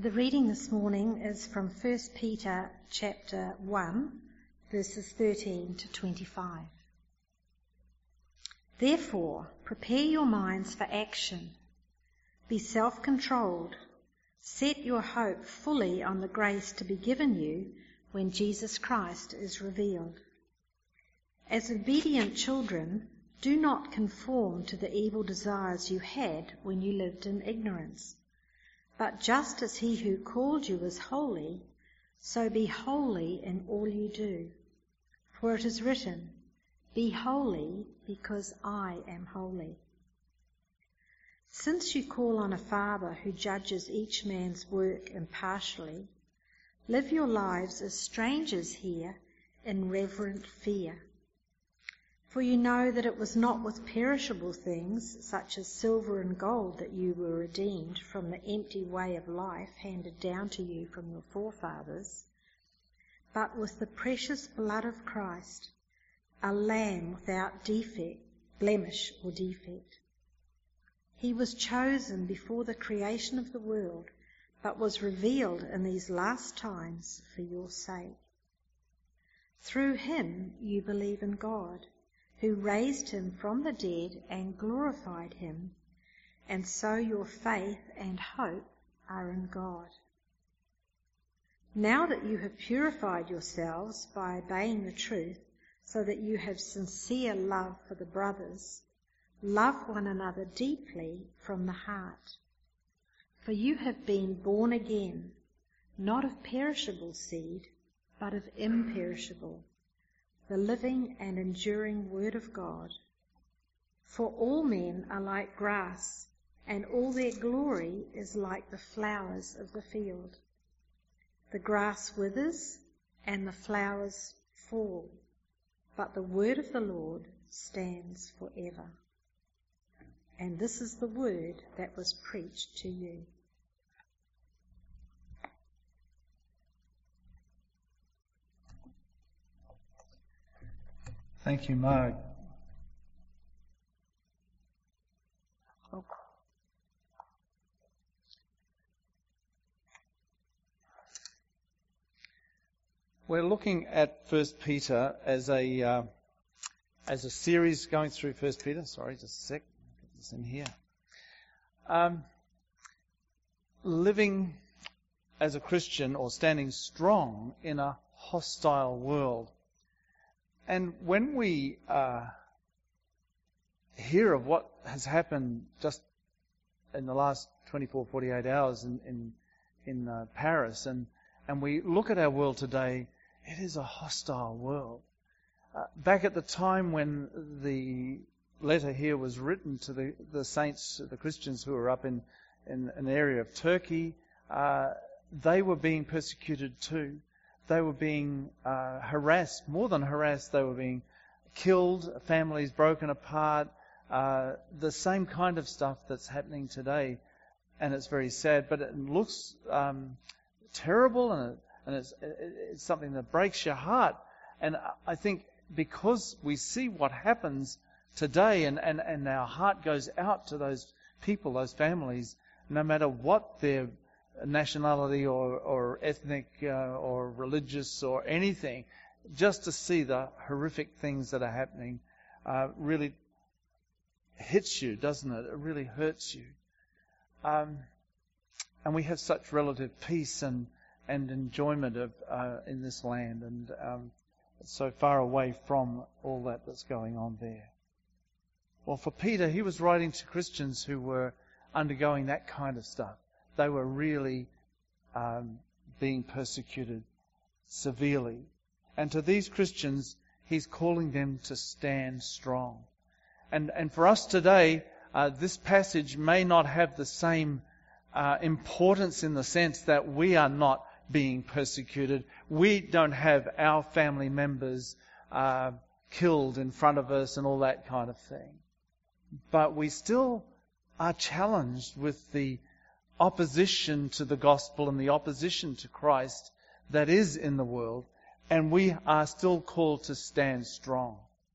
The reading this morning is from 1 Peter chapter 1, verses 13 to 25. Therefore, prepare your minds for action. Be self-controlled. Set your hope fully on the grace to be given you when Jesus Christ is revealed. As obedient children, do not conform to the evil desires you had when you lived in ignorance. But just as he who called you is holy, so be holy in all you do. For it is written, "Be holy, because I am holy." Since you call on a Father who judges each man's work impartially, live your lives as strangers here in reverent fear. For you know that it was not with perishable things, such as silver and gold, that you were redeemed from the empty way of life handed down to you from your forefathers, but with the precious blood of Christ, a lamb without blemish or defect. He was chosen before the creation of the world, but was revealed in these last times for your sake. Through him you believe in God, who raised him from the dead and glorified him, and so your faith and hope are in God. Now that you have purified yourselves by obeying the truth, so that you have sincere love for the brothers, love one another deeply from the heart. For you have been born again, not of perishable seed, but of imperishable, the living and enduring word of God. For all men are like grass, and all their glory is like the flowers of the field. The grass withers, and the flowers fall, but the word of the Lord stands forever. And this is the word that was preached to you. Thank you, Marg. We're looking at 1 Peter as a series going through 1 Peter. Sorry, just a sec. Get this in here. Living as a Christian or standing strong in a hostile world. And when we hear of what has happened just in the last 24, 48 hours in Paris, and we look at our world today, it is a hostile world. Back at the time when the letter here was written to the saints, the Christians who were up in an area of Turkey, they were being persecuted too. They were being harassed, more than harassed, they were being killed, families broken apart, the same kind of stuff that's happening today. And it's very sad, but it looks terrible, and it's something that breaks your heart. And I think because we see what happens today, and our heart goes out to those people, those families, no matter what their nationality or ethnic or religious or anything, just to see the horrific things that are happening really hits you, doesn't it? It really hurts you. And we have such relative peace and enjoyment of in this land, and it's so far away from all that's going on there. Well, for Peter, he was writing to Christians who were undergoing that kind of stuff. They were really being persecuted severely. And to these Christians, he's calling them to stand strong. And for us today, this passage may not have the same importance in the sense that we are not being persecuted. We don't have our family members killed in front of us and all that kind of thing. But we still are challenged with the opposition to the gospel and the opposition to Christ that is in the world, and we are still called to stand strong.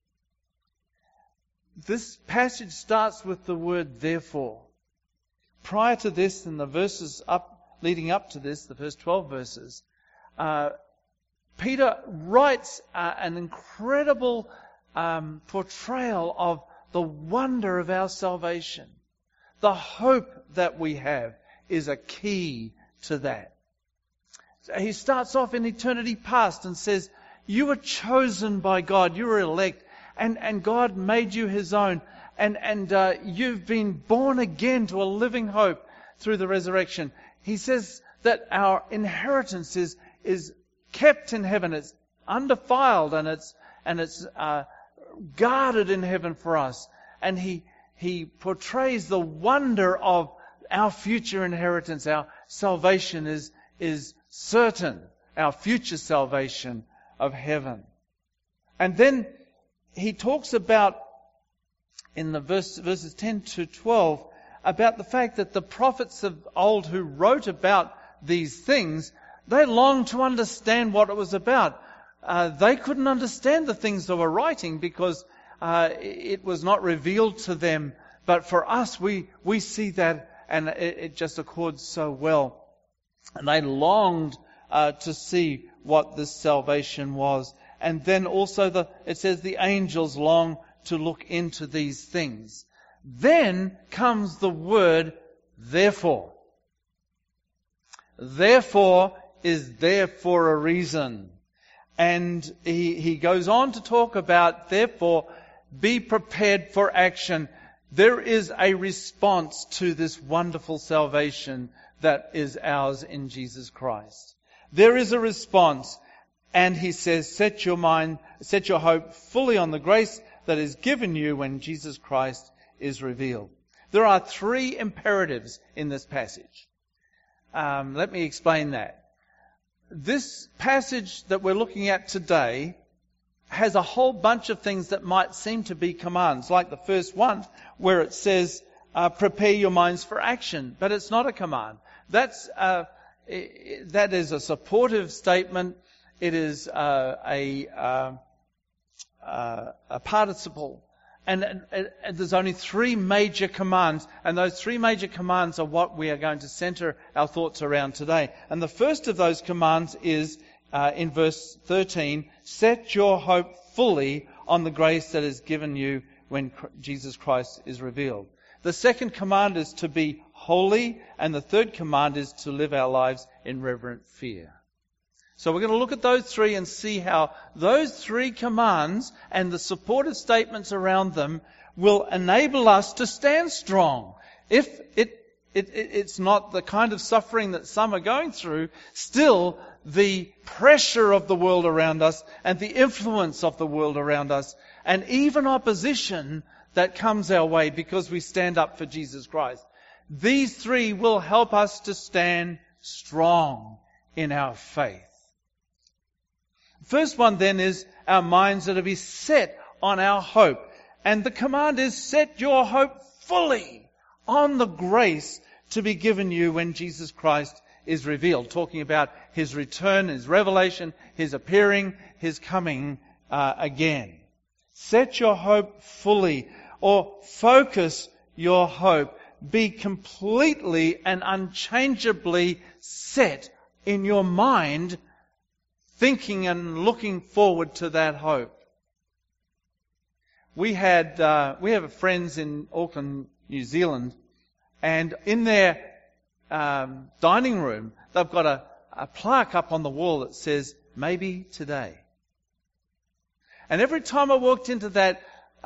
This passage starts with the word therefore. Prior to this, in the verses up leading up to this, the first 12 verses, Peter writes an incredible portrayal of the wonder of our salvation. The hope that we have is a key to that. He starts off in eternity past and says, you were chosen by God, you were elect, and God made you His own, and you've been born again to a living hope through the resurrection. He says that our inheritance is kept in heaven, it's undefiled, and it's guarded in heaven for us. And he portrays the wonder of our future inheritance. Our salvation is certain. Our future salvation of heaven. And then he talks about, in the verses 10 to 12, about the fact that the prophets of old who wrote about these things, they longed to understand what it was about. They couldn't understand the things they were writing because it was not revealed to them. But for us, we see that, and it just accords so well. And they longed to see what this salvation was. And then also it says the angels long to look into these things. Then comes the word therefore. Therefore is there for a reason. And he goes on to talk about, therefore, be prepared for action. There is a response to this wonderful salvation that is ours in Jesus Christ. There is a response, and he says, set your hope fully on the grace that is given you when Jesus Christ is revealed. There are 3 imperatives in this passage. Let me explain that. This passage that we're looking at today has a whole bunch of things that might seem to be commands, like the first one where it says, prepare your minds for action, but it's not a command. That is a supportive statement. It is a participle. And there's only 3 major commands, and those 3 major commands are what we are going to center our thoughts around today. And the first of those commands is, in verse 13, set your hope fully on the grace that is given you when Jesus Christ is revealed. The second command is to be holy, and the third command is to live our lives in reverent fear. So we're going to look at those 3 and see how those 3 commands and the supportive statements around them will enable us to stand strong. If it's not the kind of suffering that some are going through, still the pressure of the world around us and the influence of the world around us and even opposition that comes our way because we stand up for Jesus Christ. These 3 will help us to stand strong in our faith. First one then is our minds are to be set on our hope. And the command is set your hope fully on the grace to be given you when Jesus Christ is revealed. Talking about His return, His revelation, His appearing, His coming again. Set your hope fully, or focus your hope. Be completely and unchangeably set in your mind, thinking and looking forward to that hope. We have friends in Auckland, New Zealand, and in their dining room, they've got a plaque up on the wall that says, maybe today. And every time I walked into that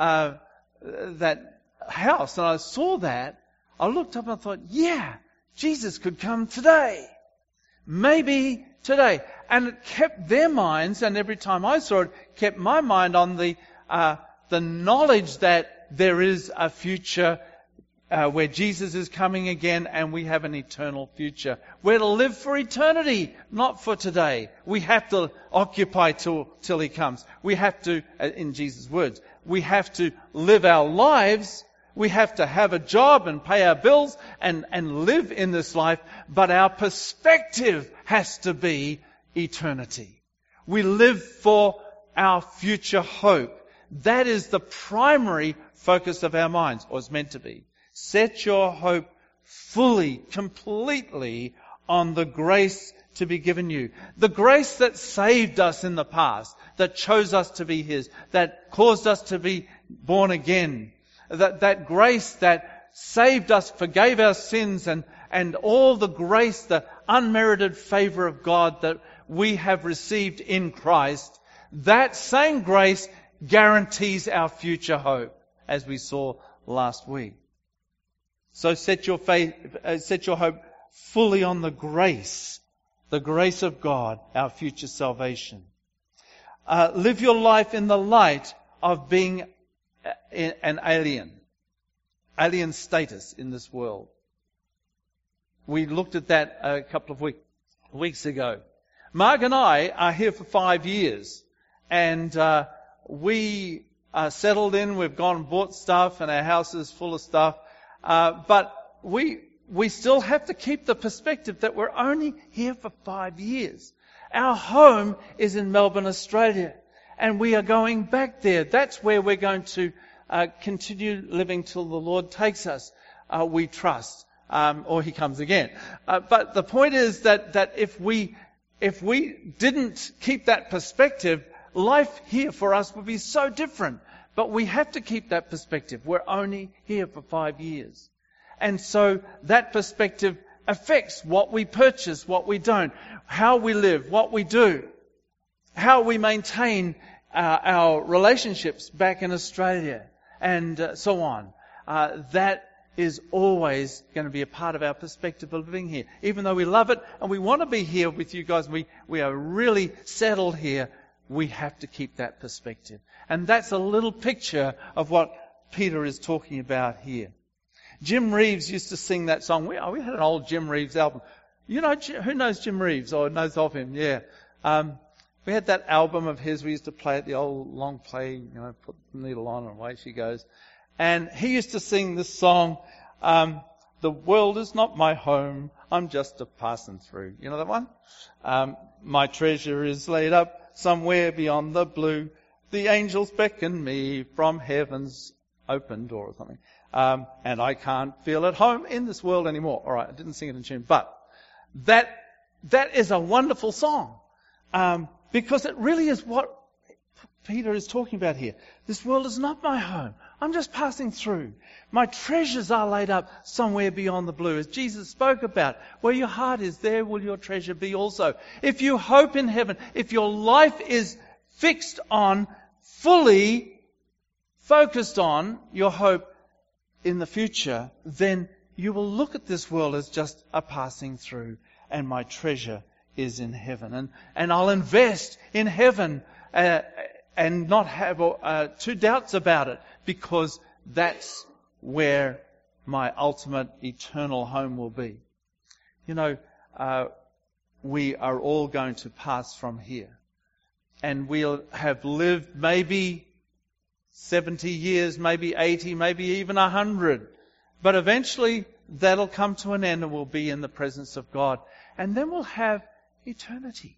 house and I saw that, I looked up and I thought, yeah, Jesus could come today. Maybe today. And it kept their minds, and every time I saw it, kept my mind on the knowledge that there is a future where Jesus is coming again and we have an eternal future. We're to live for eternity, not for today. We have to occupy till He comes. We have to, in Jesus' words, we have to live our lives. We have to have a job and pay our bills and live in this life. But our perspective has to be eternity. We live for our future hope. That is the primary focus of our minds, or it's meant to be. Set your hope fully, completely on the grace to be given you. The grace that saved us in the past, that chose us to be His, that caused us to be born again. That grace that saved us, forgave our sins, and all the grace, the unmerited favour of God that we have received in Christ, that same grace guarantees our future hope, as we saw last week. So set your hope fully on the grace of God, our future salvation. Live your life in the light of being an alien status in this world. We looked at that a couple of weeks ago. Mark and I are here for 5 years, and we are settled in. We've gone and bought stuff, and our house is full of stuff. But we still have to keep the perspective that we're only here for 5 years. Our home is in Melbourne, Australia, and we are going back there. That's where we're going to continue living till the Lord takes us. We trust, or He comes again. But the point is that if we didn't keep that perspective, life here for us would be so different. But we have to keep that perspective. We're only here for 5 years. And so that perspective affects what we purchase, what we don't, how we live, what we do, how we maintain our relationships back in Australia, and so on. That is always going to be a part of our perspective of living here. Even though we love it and we want to be here with you guys, we are really settled here, we have to keep that perspective. And that's a little picture of what Peter is talking about here. Jim Reeves used to sing that song. We had an old Jim Reeves album. You know, who knows Jim Reeves or knows of him? Yeah. We had that album of his. We used to play it, the old long play, put the needle on and away she goes. And he used to sing this song, the world is not my home, I'm just a passing through. You know that one? My treasure is laid up somewhere beyond the blue. The angels beckon me from heaven's open door or something. And I can't feel at home in this world anymore. All right, I didn't sing it in tune, but that is a wonderful song, because it really is what Peter is talking about here. This world is not my home. I'm just passing through. My treasures are laid up somewhere beyond the blue, as Jesus spoke about. Where your heart is, there will your treasure be also. If you hope in heaven, if your life is fixed on, fully focused on your hope in the future, then you will look at this world as just a passing through, and my treasure is in heaven. And I'll invest in heaven and not have two doubts about it, because that's where my ultimate eternal home will be. We are all going to pass from here, and we'll have lived maybe 70 years, maybe 80, maybe even 100. But eventually that'll come to an end and we'll be in the presence of God. And then we'll have eternity.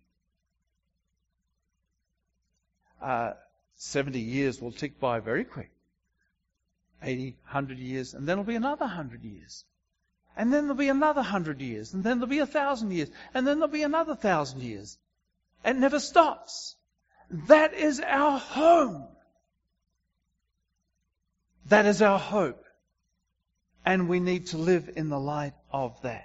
70 years will tick by very quick. 80, 100 years, and then there'll be another 100 years. And then there'll be another 100 years, and then there'll be 1,000 years, and then there'll be another 1,000 years. It never stops. That is our home. That is our hope. And we need to live in the light of that.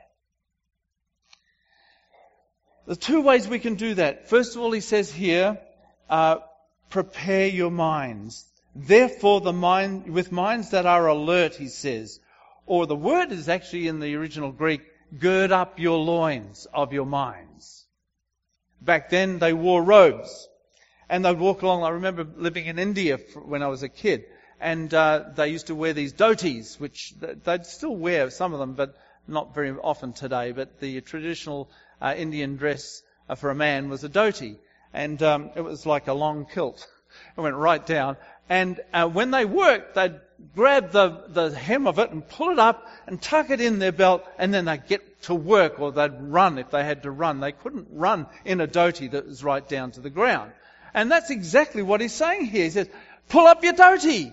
The two ways we can do that. First of all, he says here, prepare your minds. Therefore, with minds that are alert, he says. Or the word is actually in the original Greek, gird up your loins of your minds. Back then, they wore robes. And they'd walk along. I remember living in India when I was a kid. And they used to wear these dhotis, which they'd still wear, some of them, but not very often today. But the traditional Indian dress for a man was a dhoti. And it was like a long kilt. It went right down. And when they worked, they'd grab the hem of it and pull it up and tuck it in their belt, and then they'd get to work, or they'd run if they had to run. They couldn't run in a dhoti that was right down to the ground. And that's exactly what he's saying here. He says, pull up your dhoti.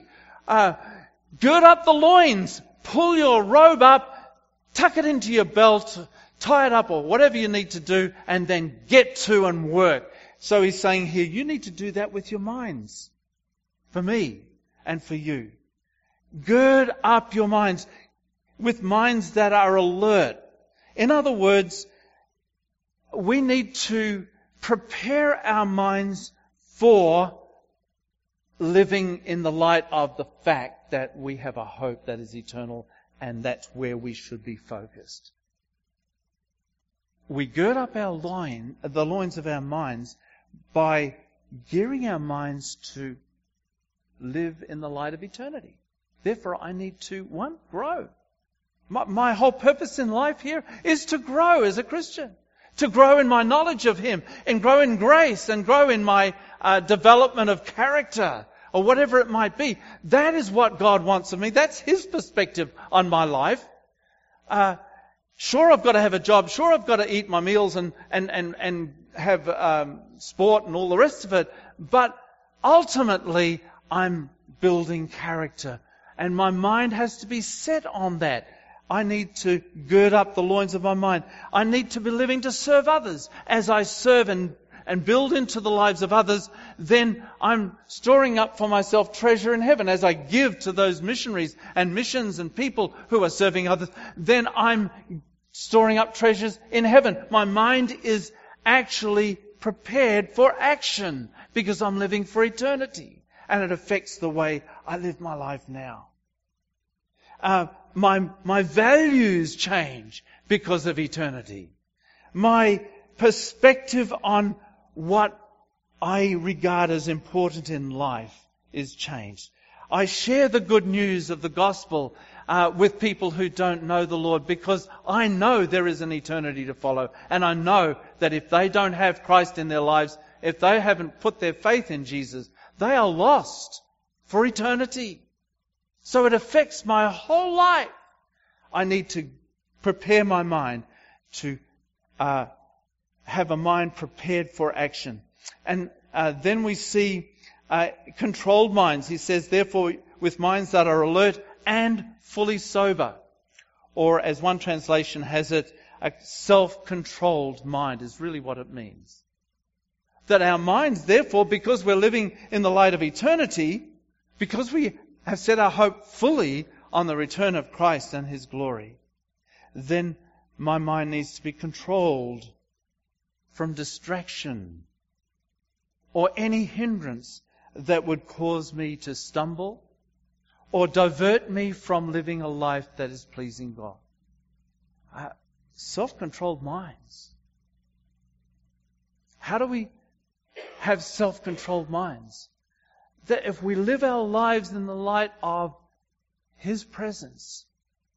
Gird up the loins. Pull your robe up. Tuck it into your belt. tie it up or whatever you need to do, and then get to and work. So he's saying here, you need to do that with your minds. For me and for you. Gird up your minds with minds that are alert. In other words, we need to prepare our minds for living in the light of the fact that we have a hope that is eternal, and that's where we should be focused. We gird up the loins of our minds by gearing our minds to live in the light of eternity. Therefore, I need to, one, grow. My whole purpose in life here is to grow as a Christian. To grow in my knowledge of Him, and grow in grace, and grow in my development of character, or whatever it might be. That is what God wants of me. That's His perspective on my life. Sure, I've got to have a job. Sure, I've got to eat my meals and have sport and all the rest of it. But ultimately, I'm building character. And my mind has to be set on that. I need to gird up the loins of my mind. I need to be living to serve others. As I serve and build into the lives of others, then I'm storing up for myself treasure in heaven. As I give to those missionaries and missions and people who are serving others, then I'm storing up treasures in heaven. My mind is actually prepared for action because I'm living for eternity. And it affects the way I live my life now. My values change because of eternity. My perspective on what I regard as important in life is changed. I share the good news of the gospel with people who don't know the Lord because I know there is an eternity to follow. And I know that if they don't have Christ in their lives, if they haven't put their faith in Jesus, they are lost for eternity. So it affects my whole life. I need to prepare my mind to have a mind prepared for action. And then we see controlled minds. He says, therefore, with minds that are alert and fully sober. Or as one translation has it, a self-controlled mind is really what it means. That our minds, therefore, because we're living in the light of eternity, because we have set our hope fully on the return of Christ and His glory, then my mind needs to be controlled from distraction or any hindrance that would cause me to stumble or divert me from living a life that is pleasing God. Self-controlled minds. How do we have self-controlled minds? That if we live our lives in the light of His presence,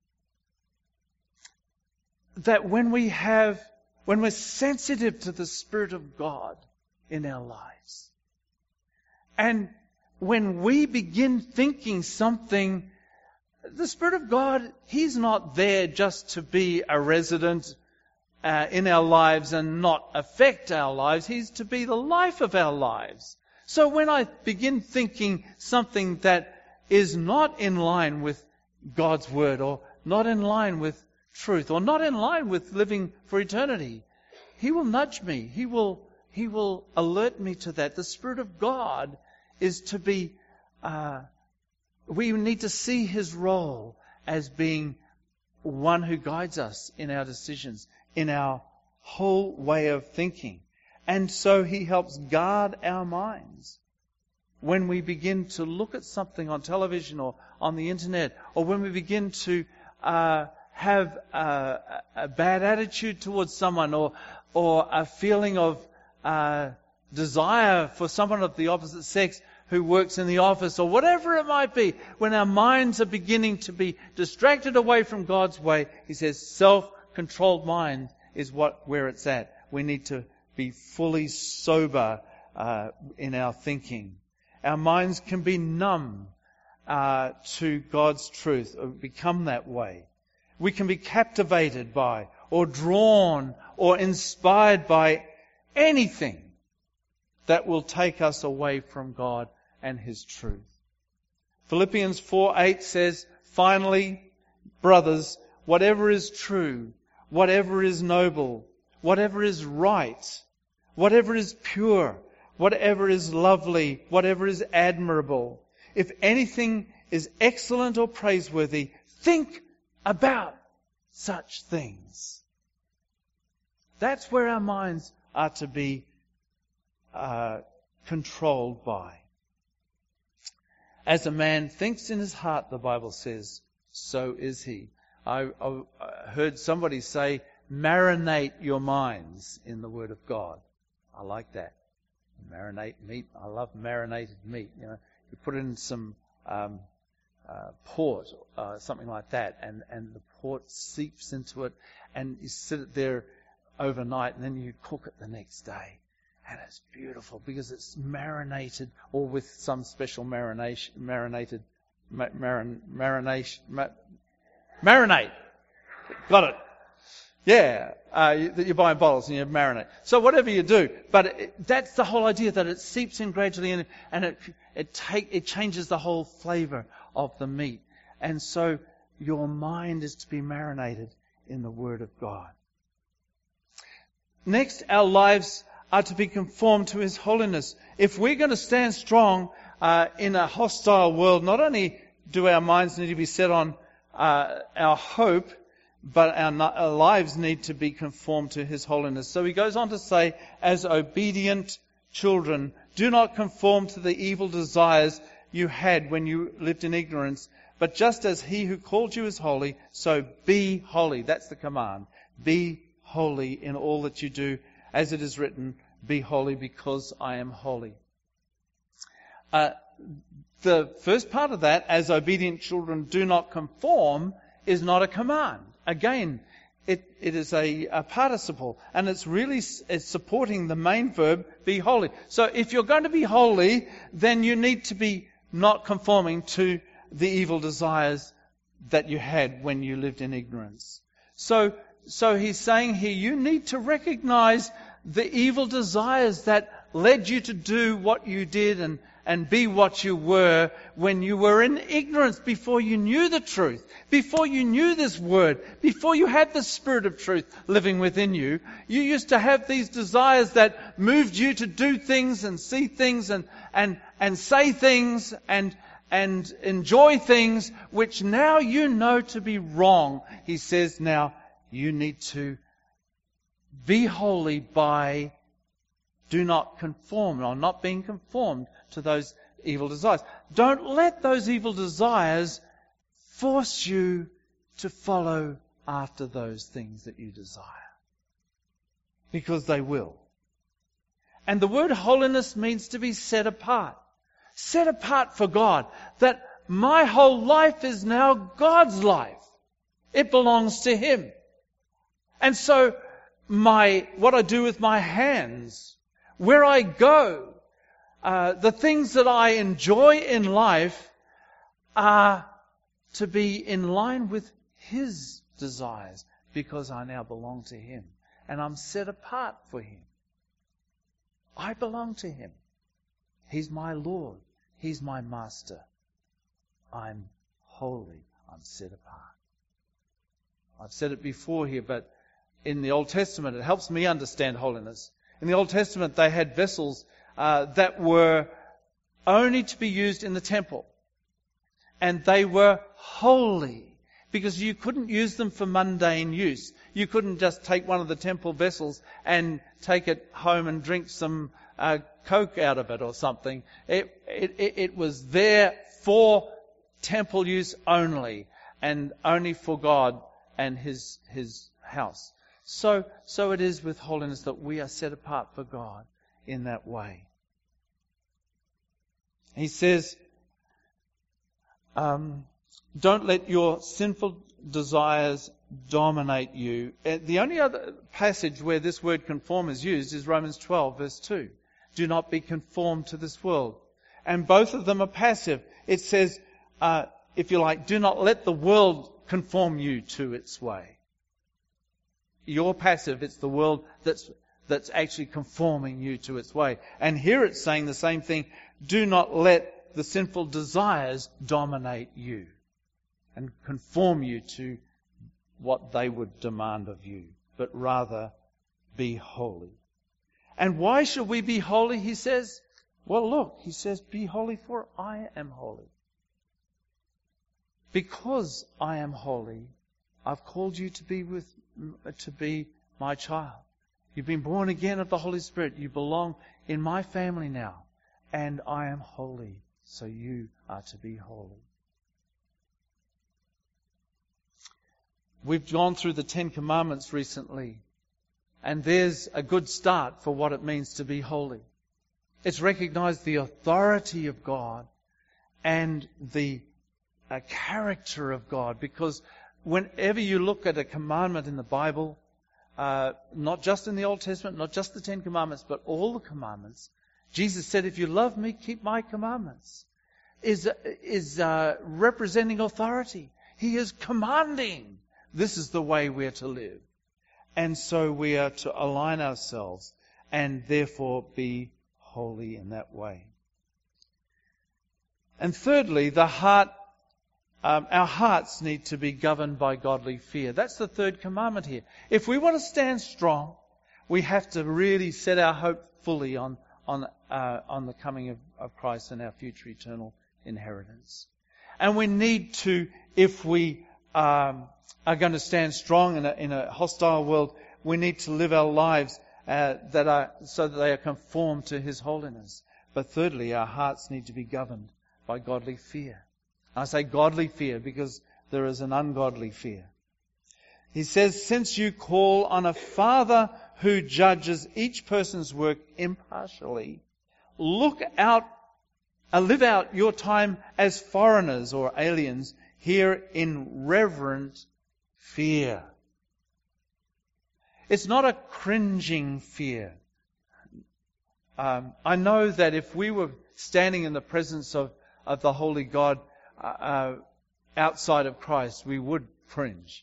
that when we're sensitive to the Spirit of God in our lives, and when we begin thinking something, the Spirit of God, He's not there just to be a resident in our lives and not affect our lives. He's to be the life of our lives. So when I begin thinking something that is not in line with God's Word, or not in line with truth, or not in line with living for eternity, He will nudge me. He will alert me to that. The Spirit of God is to be, we need to see His role as being one who guides us in our decisions, in our whole way of thinking. And so He helps guard our minds. When we begin to look at something on television or on the internet, or when we begin to have a bad attitude towards someone, or a feeling of desire for someone of the opposite sex who works in the office, or whatever it might be, when our minds are beginning to be distracted away from God's way, He says self-controlled mind is where it's at. We need to be fully sober in our thinking. Our minds can be numb to God's truth, or become that way. We can be captivated by, or drawn, or inspired by anything that will take us away from God and His truth. Philippians 4:8 says, finally, brothers, whatever is true, whatever is noble, whatever is right, whatever is pure, whatever is lovely, whatever is admirable, if anything is excellent or praiseworthy, think about such things. That's where our minds are to be controlled by. As a man thinks in his heart, the Bible says, so is he. I heard somebody say, marinate your minds in the Word of God. I like that. Marinate meat. I love marinated meat. You know, you put in some port, something like that, and the port seeps into it, and you sit it there overnight, and then you cook it the next day. And it's beautiful because it's marinated, or with some special marinate. Got it. Yeah, that you buy in bottles and you marinate. So whatever you do, but that's the whole idea, that it seeps in gradually and it changes the whole flavour of the meat. And so your mind is to be marinated in the Word of God. Next, our lives are to be conformed to His holiness. If we're going to stand strong in a hostile world, not only do our minds need to be set on our hope, but our lives need to be conformed to His holiness. So he goes on to say, as obedient children, do not conform to the evil desires you had when you lived in ignorance, but just as He who called you is holy, so be holy. That's the command. Be holy in all that you do, as it is written, be holy because I am holy. The first part of that, as obedient children do not conform, is not a command. Again, it is a participle, and it's supporting the main verb, be holy. So if you're going to be holy, then you need to be not conforming to the evil desires that you had when you lived in ignorance. So he's saying here, you need to recognize the evil desires that led you to do what you did and be what you were when you were in ignorance, before you knew the truth, before you knew this word, before you had the Spirit of truth living within you. You used to have these desires that moved you to do things and see things and say things and enjoy things which now you know to be wrong. He says now you need to be holy by do not conform, or not being conformed to those evil desires. Don't let those evil desires force you to follow after those things that you desire. Because they will. And the word holiness means to be set apart. Set apart for God. That my whole life is now God's life. It belongs to Him. And so what I do with my hands, where I go, the things that I enjoy in life are to be in line with His desires, because I now belong to Him and I'm set apart for Him. I belong to Him. He's my Lord. He's my Master. I'm holy. I'm set apart. I've said it before here, but in the Old Testament, it helps me understand holiness. In the Old Testament, they had vessels that were only to be used in the temple. And they were holy, because you couldn't use them for mundane use. You couldn't just take one of the temple vessels and take it home and drink some Coke out of it or something. It was there for temple use only, and only for God and His house. So it is with holiness, that we are set apart for God in that way. He says, don't let your sinful desires dominate you. The only other passage where this word conform is used is Romans 12, verse 2. Do not be conformed to this world. And both of them are passive. It says, if you like, do not let the world conform you to its way. You're passive. It's the world that's actually conforming you to its way. And here it's saying the same thing. Do not let the sinful desires dominate you and conform you to what they would demand of you, but rather be holy. And why should we be holy, he says? Well, look, he says, be holy for I am holy. Because I am holy, I've called you to be my child. You've been born again of the Holy Spirit. You belong in my family now. And I am holy, so you are to be holy. We've gone through the 10 Commandments recently. And there's a good start for what it means to be holy. It's recognized the authority of God and the character of God. Because whenever you look at a commandment in the Bible, not just in the Old Testament, not just the 10 Commandments, but all the commandments, Jesus said, if you love me, keep my commandments. Is representing authority. He is commanding. This is the way we're to live. And so we are to align ourselves and therefore be holy in that way. And thirdly, our hearts need to be governed by godly fear. That's the third commandment here. If we want to stand strong, we have to really set our hope fully on the coming of Christ and our future eternal inheritance. And we need to, if we are going to stand strong in a hostile world, we need to live our lives so that they are conformed to His holiness. But thirdly, our hearts need to be governed by godly fear. I say godly fear because there is an ungodly fear. He says, since you call on a Father who judges each person's work impartially, live out your time as foreigners or aliens here in reverent fear. It's not a cringing fear. I know that if we were standing in the presence of the Holy God outside of Christ, we would cringe.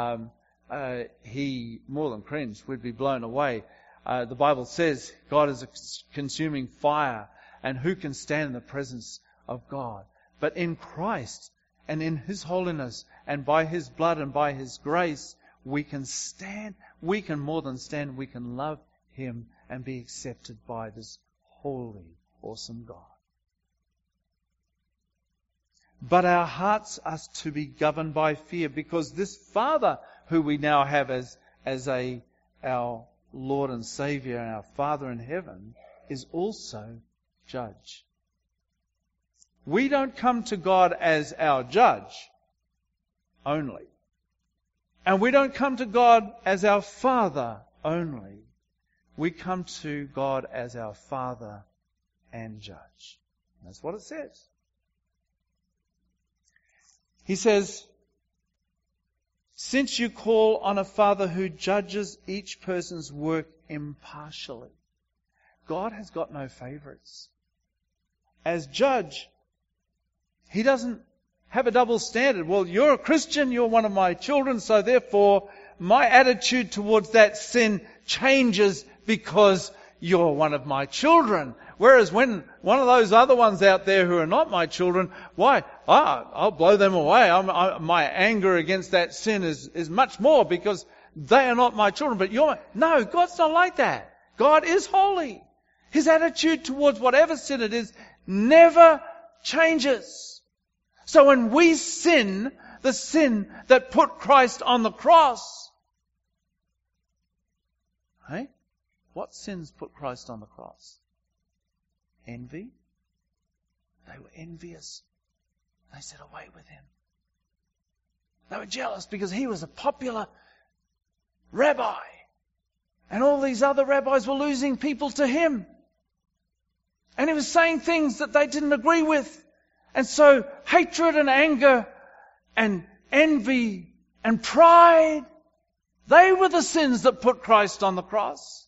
He, more than cringe, would be blown away. The Bible says God is a consuming fire, and who can stand in the presence of God? But in Christ and in His holiness and by His blood and by His grace, we can stand. We can more than stand. We can love Him and be accepted by this holy, awesome God. But our hearts are to be governed by fear, because this Father who we now have as our Lord and Saviour and our Father in heaven is also judge. We don't come to God as our judge only. And we don't come to God as our Father only. We come to God as our Father and judge. That's what it says. He says, since you call on a Father who judges each person's work impartially. God has got no favourites. As judge, He doesn't have a double standard. Well, you're a Christian, you're one of my children, so therefore my attitude towards that sin changes because you're one of my children. Whereas when one of those other ones out there who are not my children, why? I'll blow them away. My anger against that sin is much more because they are not my children. But no, God's not like that. God is holy. His attitude towards whatever sin it is never changes. So when we sin, the sin that put Christ on the cross, hey? What sins put Christ on the cross? Envy. They were envious. They said, away with Him. They were jealous because He was a popular rabbi. And all these other rabbis were losing people to Him. And He was saying things that they didn't agree with. And so hatred and anger and envy and pride, they were the sins that put Christ on the cross.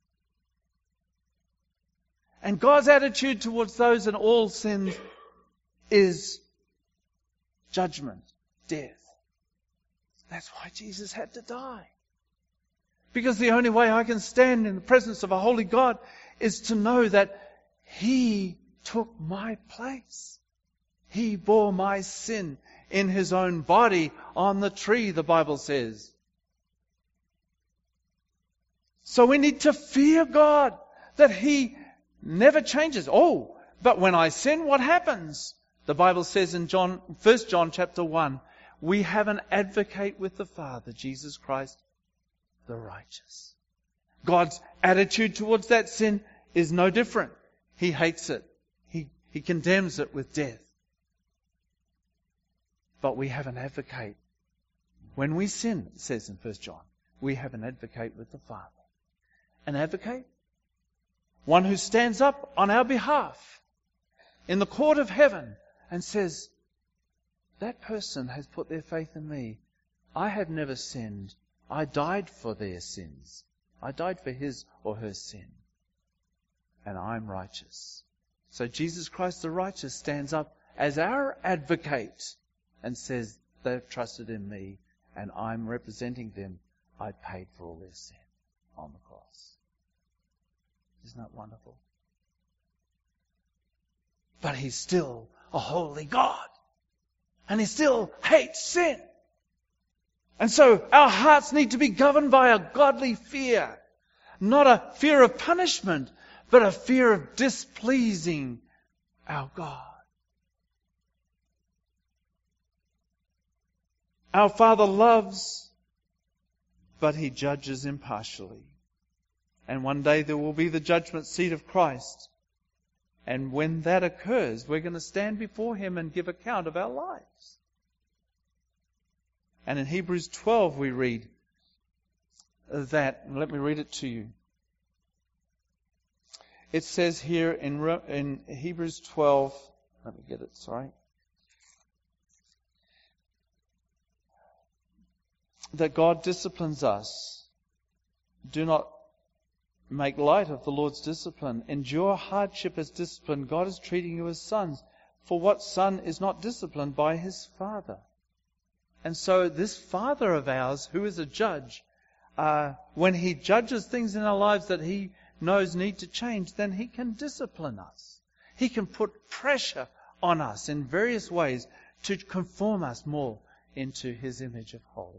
And God's attitude towards those and all sins is judgment, death. That's why Jesus had to die. Because the only way I can stand in the presence of a holy God is to know that He took my place. He bore my sin in his own body on the tree, the Bible says. So we need to fear God, that he never changes. Oh, but when I sin, what happens? The Bible says in 1 John chapter 1, we have an advocate with the Father, Jesus Christ, the righteous. God's attitude towards that sin is no different. He hates it. He condemns it with death. But we have an advocate. When we sin, it says in 1 John, we have an advocate with the Father. An advocate? One who stands up on our behalf in the court of heaven and says, that person has put their faith in me. I have never sinned. I died for their sins. I died for his or her sin. And I'm righteous. So Jesus Christ the righteous stands up as our advocate and says, they've trusted in me and I'm representing them. I paid for all their sin on the cross. Isn't that wonderful? But he's still a holy God. And he still hates sin. And so our hearts need to be governed by a godly fear. Not a fear of punishment, but a fear of displeasing our God. Our Father loves, but he judges impartially. And one day there will be the judgment seat of Christ. And when that occurs, we're going to stand before him and give account of our lives. And in Hebrews 12 we read that, let me read it to you. It says here in Hebrews 12, let me get it, sorry. That God disciplines us. Do not make light of the Lord's discipline. Endure hardship as discipline. God is treating you as sons. For what son is not disciplined by his father? And so this Father of ours, who is a judge, when he judges things in our lives that he knows need to change, then he can discipline us. He can put pressure on us in various ways to conform us more into his image of holiness.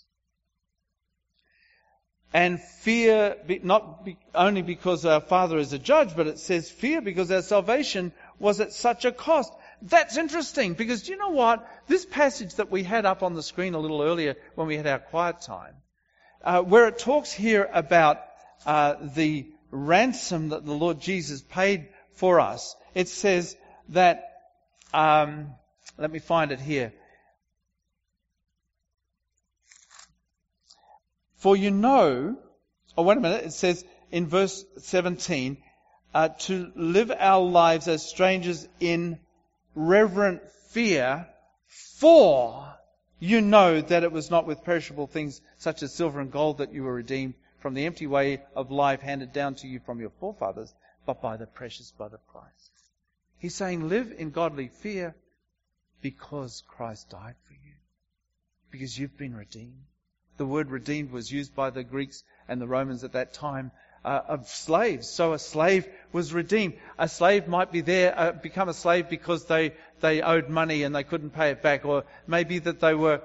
And fear, not only because our Father is a judge, but it says fear because our salvation was at such a cost. That's interesting, because do you know what? This passage that we had up on the screen a little earlier when we had our quiet time, where it talks here about the ransom that the Lord Jesus paid for us, it says that, let me find it here. For you know, it says in verse 17, to live our lives as strangers in reverent fear, for you know that it was not with perishable things such as silver and gold that you were redeemed from the empty way of life handed down to you from your forefathers, but by the precious blood of Christ. He's saying live in godly fear because Christ died for you. Because you've been redeemed. The word redeemed was used by the Greeks and the Romans at that time of slaves. So a slave was redeemed. A slave might be there, become a slave because they owed money and they couldn't pay it back, or maybe that they were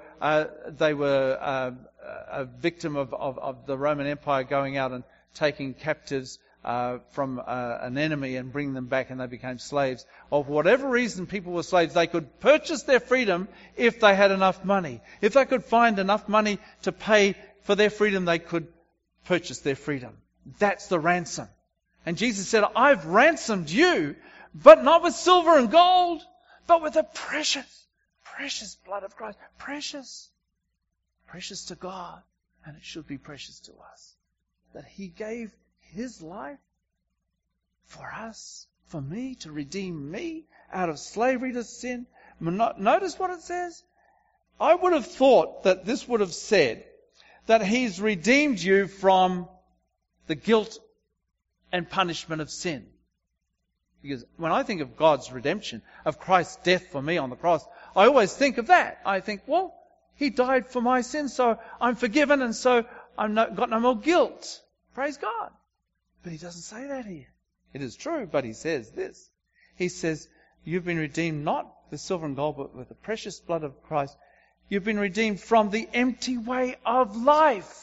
a victim of the Roman Empire going out and taking captives from an enemy and bringing them back, and they became slaves. Or for whatever reason people were slaves, they could purchase their freedom if they had enough money. If they could find enough money to pay for their freedom, they could purchase their freedom. That's the ransom. And Jesus said, I've ransomed you, but not with silver and gold, but with the precious blood of Christ. Precious to God, and it should be precious to us. That He gave His life for us, for me, to redeem me out of slavery to sin. Notice what it says. I would have thought that this would have said that He's redeemed you from the guilt and punishment of sin. Because when I think of God's redemption, of Christ's death for me on the cross, I always think of that. I think, well, He died for my sins, so I'm forgiven, and so I've got no more guilt. Praise God. But He doesn't say that here. It is true, but He says this. He says, You've been redeemed not with silver and gold, but with the precious blood of Christ. You've been redeemed from the empty way of life.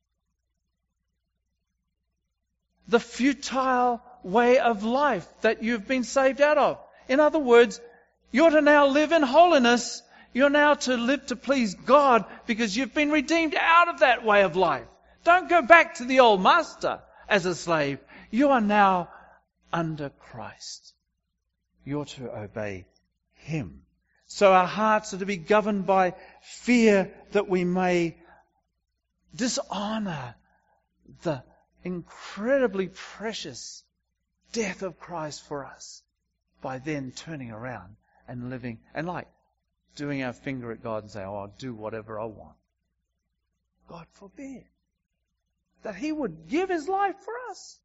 The futile way of life that you've been saved out of. In other words, you're to now live in holiness. You're now to live to please God because you've been redeemed out of that way of life. Don't go back to the old master as a slave. You are now under Christ. You're to obey Him. So our hearts are to be governed by fear that we may dishonor the incredibly precious death of Christ for us by then turning around and living and doing our finger at God and say, oh, I'll do whatever I want. God forbid that He would give His life for us.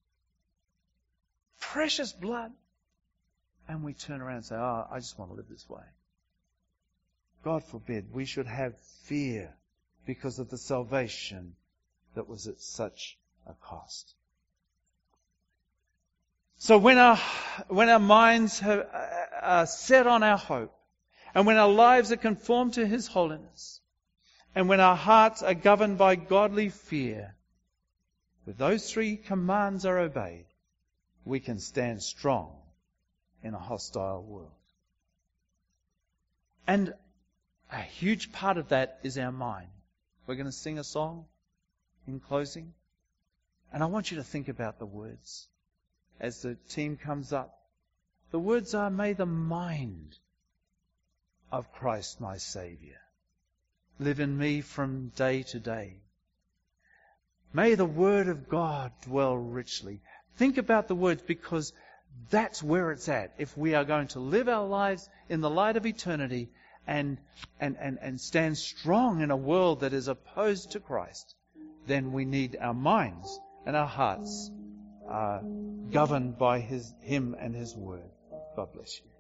Precious blood. And we turn around and say, oh, I just want to live this way. God forbid we should have fear because of the salvation that was at such a cost. So when our minds are set on our hope, and when our lives are conformed to His holiness, and when our hearts are governed by godly fear, with those three commands are obeyed, we can stand strong in a hostile world. And a huge part of that is our mind. We're going to sing a song in closing. And I want you to think about the words as the team comes up. The words are, may the mind of Christ my Saviour live in me from day to day. May the Word of God dwell richly. Think about the words because that's where it's at. If we are going to live our lives in the light of eternity and stand strong in a world that is opposed to Christ, then we need our minds and our hearts governed by Him and His Word. God bless you.